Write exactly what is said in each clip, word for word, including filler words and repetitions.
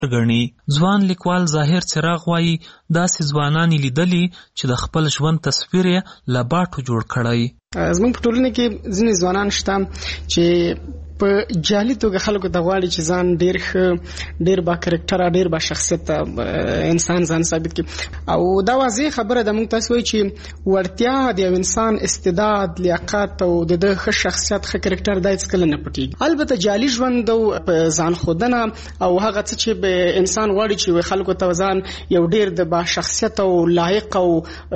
ګڼي. ځوان لیکوال ظاهر څراغ وایي داسې ځوانان یې لیدلي چې د خپل ژوند تصویر یې له باټو جوړ کړی. زموږ په ټولنه کې ځینې ځوانان شته چې په جالي توګه خلکو ته غواړي چې ځان ډېر ښه ډېر با کرکټره ډېر با شخصیت انسان ځان ثابت کړي او دا واضح خبره ده. موږ تاسو وایي چې وړتیا د یو انسان استعداد لیاقت او د ده ښه شخصیت ښه کرکټر دا هېڅکله نه پټېږي. البته جالي ژوند او ځان ښودنه او هغه څه چې انسان غواړي چې خلکو ته ځان یو ډېر د با شخصیت او لایق او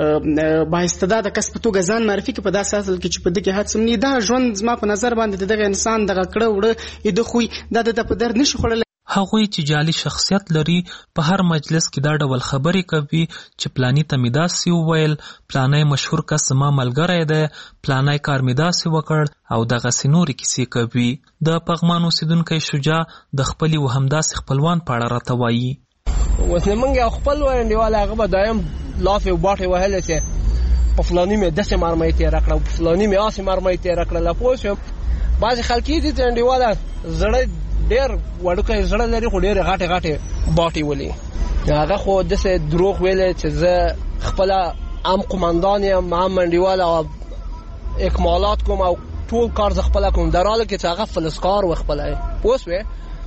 با استعداده کس په توګه ځان معرفي کړي په داسې اصل کې چې په دې کې هڅه نه دا ژوند زما په نظر باندې دغه انسان دغه کړه وړه د خوی دا د په در نشي خوړل. هغوی چې جعلي شخصیت لري په هر مجلس کې دا ډول خبرې کوي چې پلانی ته مې داسې وویل، پلانی مشهور کس زما ملګری دی، پلانی کار مې داسې وکړ او دغسې نورې کیسې کوي. د پغمان اوسېدونکی شجاع د خپلې و همداسې خپلوان په اړه راته وایي. اوس زموږ یو خپل انډیوال هغه به دایم لافې او باټې وهلې چې په فلاني مې داسې مرمۍ تېره کړه او په فلاني مې هسې مرمۍ تېره کړله. پوه شوم بعضې خلک یې دي چې انډیواله زړه ډېر وړوکی زړه لري خو ډېرې غټې غټې باټې ولي. هغه خو داسې دروغ ویلی چې زه خپله هم قمندان یم هم انډیواله او اکمالات کوم او ټول کار زه خپله کوم، در حاله کې چې هغه فلسکار و خپله. پوه شوې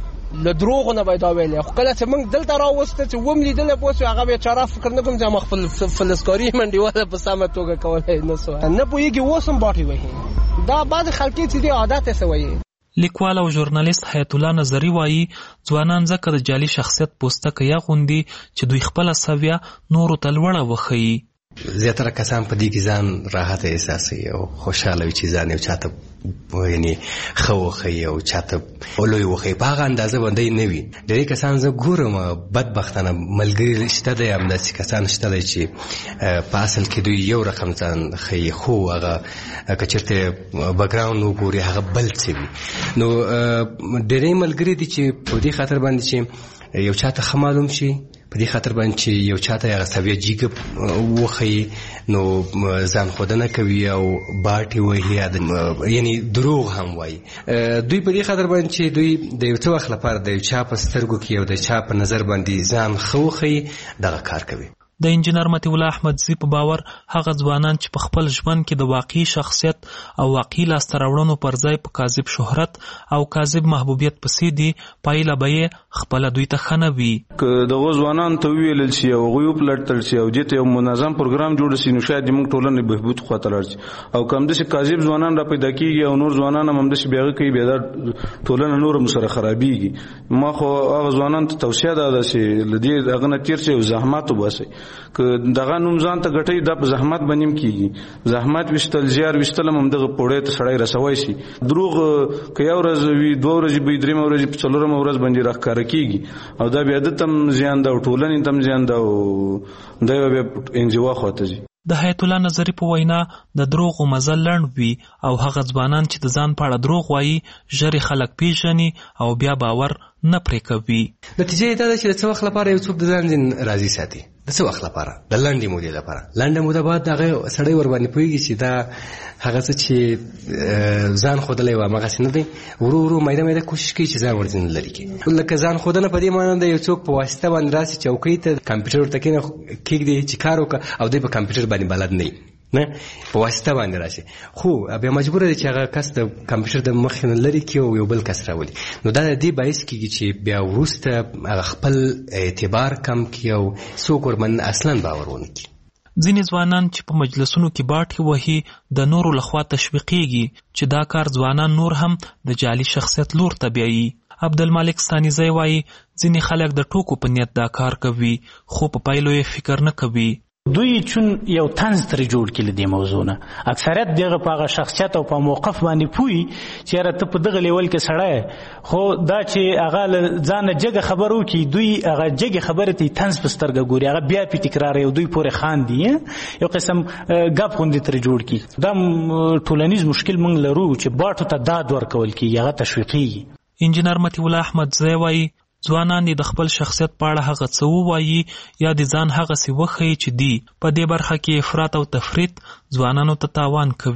له دروغو نه به یې دا ویلی. خو کله چې موږ دلته راوسته چې وم لیدلی پوه شوې هغه بیچاره فکر نه کوم چې ما خپل فلسکاري انډیواله په سمه توګه کولی نه سوه نه پوهېږي اوس هم باټې وهي. دا بعضې خلکې چې دی عادت یې څه وایي. لیکوال او ژورنالیست حیات الله نظري وایي ځوانان ځکه د جعلي شخصیت پوستکی اغوندي چې دوی خپله سویه نورو ته لوړه وښیي. زیاتره کسان په دې کې ځان راحته احساسوي او خوشحاله وي چې ځان یو چاته یعنې ښه وښیي او چاته لوی وښیي. په هغه اندازه باندې نه وي. ډېری کسان زه ګورم بدبختانه ملګري شته دی، همداسې کسان شته دی چې په اصل کې دوی یو رقم ځان ښیي خو هغه که چېرته بکګراونډ وګوري هغه بل څه وي. نو ډېری ملګري دي چې په دې خاطر باندې چې یو چاته ښه معلوم شي، په دې خاطر باندې چې یو چاته هغه سویه جیګه وښیي نو ځان ښودنه کوي او باټې وهي، یعنې دروغ هم وایي. دوی په دې خاطر باندې چې دوی د یو څه وخت لپاره د یو چا په سترګو کې او د چا په نظر باندې ځان ښه وښیي دغه کار کوي. د انجینر مطیع الله احمدزي په باور هغه ځوانان چې په خپل ژوند کې د واقعي شخصیت او واقعي لاسته راوړنو پر ځای په کاذب شهرت او کاذب محبوبیت پسې دي، پایله به یې خپله دوی ته ښه نه وي. که دغو ځوانانو ته وویلل شي او هغوی وپلټل شي او دې ته یو منظم پروګرام جوړ شي نو شاید زموږ ټولنې بهبود خواته لاړ شي. او که همداسې کاذب ځوانان را پیدا کېږي او نور ځوانان هم همداسې بې هغه کوي، بیا دا ټولنه نور هم سره خرابېږي. ما خو هغه ځوانانو ته توصیه دا ده چې له دې هغه نه تېر شئ او زحمت وباسئ. که دغه نوم ځان ته ګټئ دا په زحمت باندې هم کېږي. زحمت ویشتل زیار ویشتل هم همدغه پوړۍ ته سړی رسوی شي. دروغ که یو ورځ وي دوه ورځې به وي درېیمه ورځ په څلورمه ورځ باندې راښکاره کېږي او دا بیا ده ته هم زیان ده او ټولنې ته هم زیان ده او دا یوه بیا انزوا خواته ځي. د حیات الله نظري په وینا د دروغو مزل لنډ وي او هغه ځوانان چې د ځان په اړه دروغ وایي ژر خلک پیژني او بیا باور نه پرې کوي. نتیجه یې دا ده چې د څه وخت لپاره یو څوک د ځان ځین راضي ساتي، د څه وخت لپاره، د لنډې مودې لپاره. لنډه موده بعد هغه سړی ورباندې پوهېږي چې دا هغه څه چې ځان ښودلی و همغسې نه دی، ورو ورو میده میده کوشش کوي چې ځان ورځینې لرې کړي. لکه ځان ښودنه په دې معنی ده یو څوک په واسطه باندې راسي چوکۍ ته کمپیوټر ورته کښېږدي چې کار وکړه او دی په کمپیوټر باندې بلد نه وي، نه په واسطه باندې راشي، خو بیا مجبوره دی چې هغه کس د کمپیوټر د مخې نه لرې کړي او یو بل کس راولي. نو دا د دې باعث کېږي چې بیا وروسته هغه خپل اعتبار کم کړي او څوک ورباندې اصلا باور ونه کړي. ځینې ځوانان چې په مجلسونو کې باټې وهي د نورو لخوا تشویقېږي چې دا کار ځوانان نور هم د جعلي شخصیت لور ته بیایي. عبدالمالک ستانیزی وایي ځینې خلک د ټوکو په نیت دا کار کوي خو په پایلو یې فکر نه کوي. دوی چون یو طنز ترې جوړ کړي له دې موضوع نه، اکثریت دغه په هغه شخصیت او په موقف باندې پوهي چې یاره ته په دغه لیول کې سړی خو دا چې هغه له ځانه جګه خبر وکړي، دوی هغه جګې خبرې ته طنز په سترګه ګوري، هغه بیا پې تکراروي او دوی پورې خاندي، یو قسم ګپ غوندې ترې جوړ کړي. دا ټولنیز مشکل موږ لرو چې باټو ته داد ورکول کېږي، هغه تشویقېږي. انجینر مطیع الله احمدزی وایي ځوانان د خپل شخصیت په اړه هغه څه ووایي یا د ځان هغسې وښیي چې دي. په دې برخه کې افراط او تفریط ځوانانو ته تاوان کوي.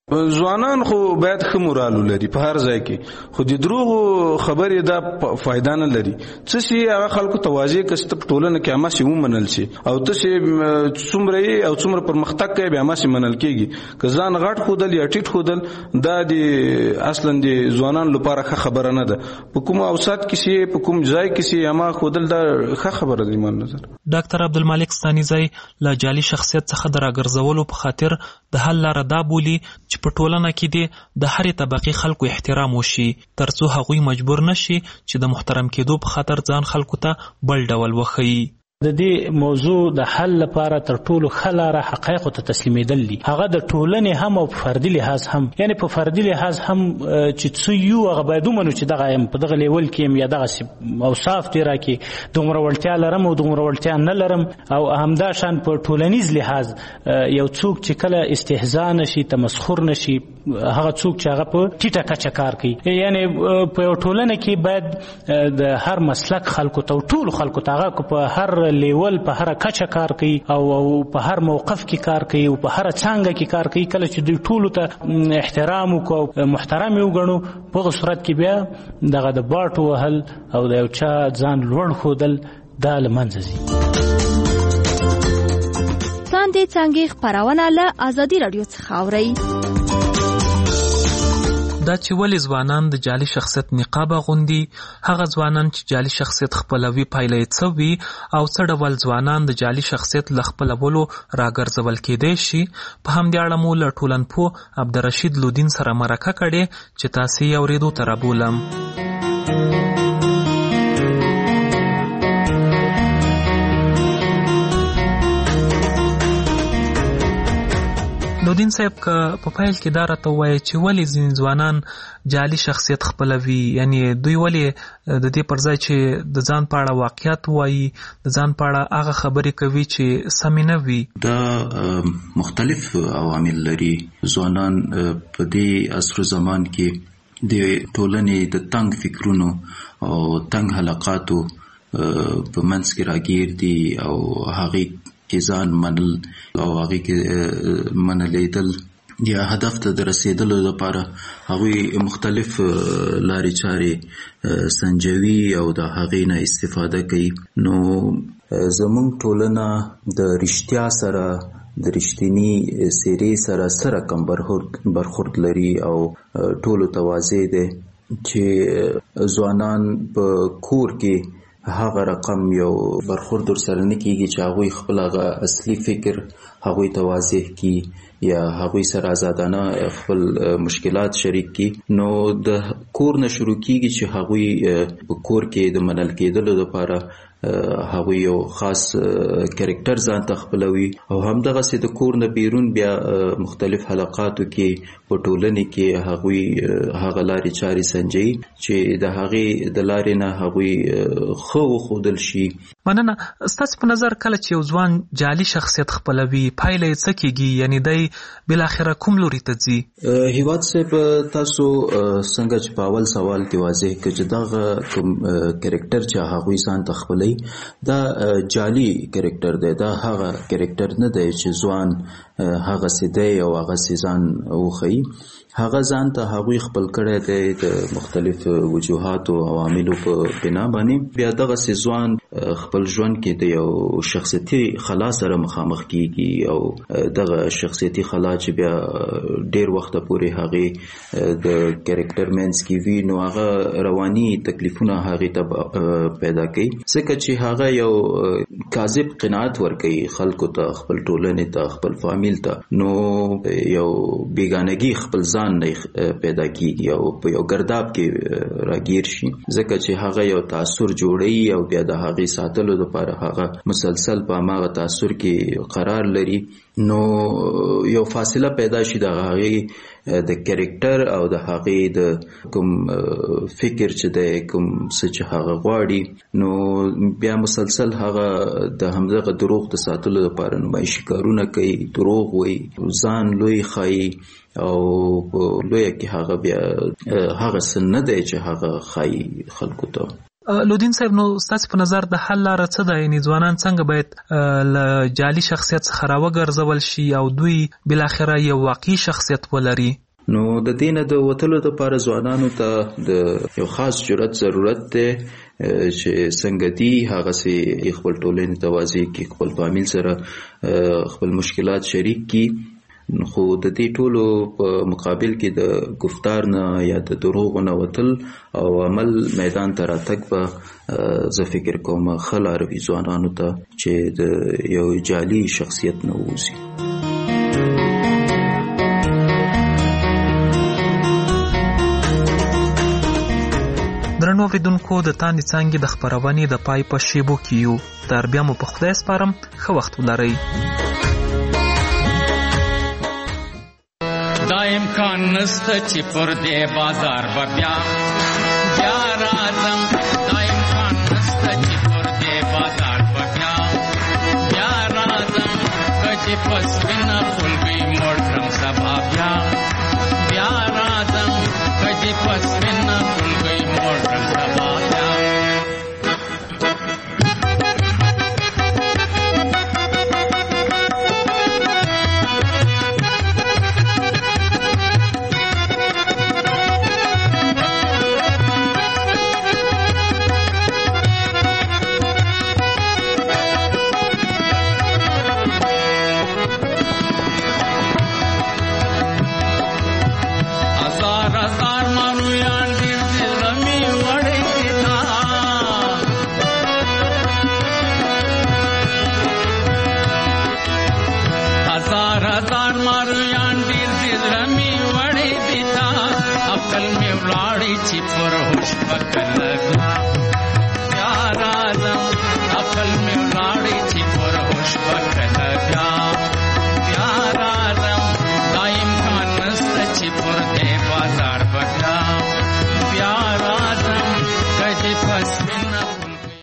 ځوانان خو باید ښه مورال ولري په هر ځای کې، خو د دروغو خبرې دا فایده نه لري. څه شي هغه خلکو ته واضح کړي چې په ټولنه کې هماسې ومنل شي، او ته چې څومره یې او څومره پرمختګ کوي بیا هماسې منل کېږي. که ځان غټ ښودل یا ټیټ ښودل دا د اصلا د ځوانانو لپاره ښه خبره نه ده. په کوم اوسط کې شي، په کوم ځای کې شي، هما ښودل دا ښه خبره ده. ایمان نظر ډاکټر عبدالمالک ستانیزی له جعلي شخصیت څخه د راګرځولو په خاطر د حل لاره دا بولي چې په ټولنه کې د هرې طبقې خلکو احترام وشي، ترڅو هغوی مجبور نشي چې د محترم کېدو په خاطر ځان خلکو ته بل ډول وښیي. د دې موضوع د حل لپاره تر ټولو ښه لاره حقایقو ته تسلیمېدل دي، هغه د ټولنې هم او په فردي لحاظ هم. یعنې په فردي لحاظ هم چې څه یو هغه باید ومنو چې دغه یم، په دغه لیول کې یم، یا دغسې اوصاف دې راکړي، دومره وړتیا لرم او دومره وړتیا نه لرم. او همداشان په ټولنیز لحاظ یو څوک چې کله استهزا نشي، تمسخر نشي، هغه څوک چې هغه په ټیټه کچه کار کوي. یعنې په یو ټولنه کې باید د هر مسلک خلکو ته او ټولو خلکو ته هغه په هر لیول په هر کچه کار کوي او په هر موقف کې کار کوي او په هر څانګه کې کار کوي. کله چې دوی ټولو ته احترام وکړو، محترم یې وګڼو، په هغه صورت کې بیا دغه د باټو وهل او د یو چا ځان لوړ ښودل دا له منځه ځي. لاندې څانګې خپرونه له ازادي راډیو څخه اورئ. دا چې ولې ځوانان د جعلي شخصیت نقاب اغوندي، هغه ځوانان چې جعلي شخصیت خپلوي پایله یې څه وي، او څه ډول ځوانان د جعلي شخصیت له خپلولو راګرځول کېدی شي، په همدې اړه مو له ټولنپوه عبدالرشید لودین سره مرکه کړې چې تاسې یې اورېدو ته رابولم. لودین صاحب که په پیل کې دا راته ووایي چې ولې ځینې ځوانان جعلي شخصیت خپلوي، یعنی دوی ولې د دې پر ځای چې د ځان په اړه واقعیت وایي، د ځان په اړه هغه خبرې کوي چې سمې نه وي. دا مختلف عوامل لري. ځوانان په دې عصر زمان کې د ټولنې د تنګ فکرونو او تنګ حلقاتو په منځ کې راګیر دي او هغې کې ځان منل او هغې کې منلیدل یا هدف ته د رسیدلو لپاره هغوی مختلف لارې چارې سنجوي او د هغې نه استفاده کوي. نو زموږ ټولنه د رښتیا سره د رښتینی څېرې سره سره کم برخورد لري او ټولو ته واضح دی چې ځوانان په کور کې هغه رقم یو برخورد در سره نه کېږي چې هغوی خپل هغه اصلي فکر هغوی ته واضح کی یا هغوی سره آزادانه خپل مشکلات شریک کی. نو د کور نه شروع کېږي چې هغوی په کور کې د منل کېدلو لپاره هغوی یو خاص کرکټر ځان ته خپلوي او همدغسې د کور نه بیرون بیا مختلف حلقاتو کې په ټولنې کې هغوی هغه لارې چارې سنجوي چې د هغې د لارې نه هغوی ښه وښودل شي. مننه. ستاسو په نظر کله چې یو ځوان جعلي شخصیت خپلوي پایله یې څه کېږي، یعنی دی بالاخره کوم لوري ته ځي؟ هیواد صاحب تاسو څنګه چې په اول سوال کې واضح کړه چې دغه کوم کرکټر چې هغوی ځان ته خپلوي دا جعلي کرکټر دی، دا هغه کرکټر نه دی چې ځوان هغه سي دی او هغه سي ځان وښیي. هغه ځان ته هغوی خپل کړی دی د مختلف وجوهاتو او عواملو په بنا باندې. بیا دغسې ځوان خپل ژوند کې د یو شخصیتي خلا سره مخامخ کیږي او دغه شخصیتي خلا چې بیا ډیر وخت پورې هغې د کرکټر منځ کې وي، نو هغه رواني تکلیفونه هغې ته پیدا کوي، ځکه چې هغه یو کاذب قناعت ورکوي خلکو ته، خپل ټولنې ته، خپل فامیل ته. نو یو بیګانګي خپل ځان نه پیدا کیږي او په یو ګرداب کې راګیر شي، ځکه چې هغه یو تاثر جوړوي او بیا د هغې ساتلو لپاره هغه مسلسل په هماغه تاثر کې قرار لري. نو یو فاصله پیدا شي د هغې د کرکټر او د هغې د کوم فکر چې دی، کوم څه چې هغه غواړي، نو بیا مسلسل هغه د همدغه دروغ د ساتلو لپاره نمایشي کارونه کوي، دروغ وایي، ځان لوی ښایي او په لویه کې هغه بیا هغه څه نه دی چې هغه ښایي خلکو ته. لودین صاحب، نو ستاسو په نظر د حل لاره څه ده؟ یعنې ځوانان څنګه باید له جعلي شخصیت څخه راوګرځول شي او دوی بالاخره یو واقعي شخصیت ولري؟ نو د دې نه د وتلو دپاره ځوانانو ته د یو خاص جرأت ضرورت دی چې څنګه دي هغسې خپل ټولنې ته واضح کړي، خپل فامیل سره خپل مشکلات شریک کړي. خو د دې ټولو په مقابل کې د گفتار نه یا د دروغو نه وتل او عمل میدان ته راتګ به زه فکر کوم ښه لاره وي ځوانانو ته چې د یو جعلي شخصیت نه ووځي. درنو اوریدونکو، د تاندې څانګې د خپرونې د پای په شیبو کې یو. تر بیا مو په خدای سپارم، ښه وخت ولرئ. دا امکان نسته چې پر دې بازار به بیا بیا راځم. دا امکان نسته چې پر دې بازار به بیا بیا راځم. که چې په سپینه خولګۍ موړ کړم سبا بیا بیا راځم. که چې په سپینه خولګۍ موړ کړم سبا بیا. Kalla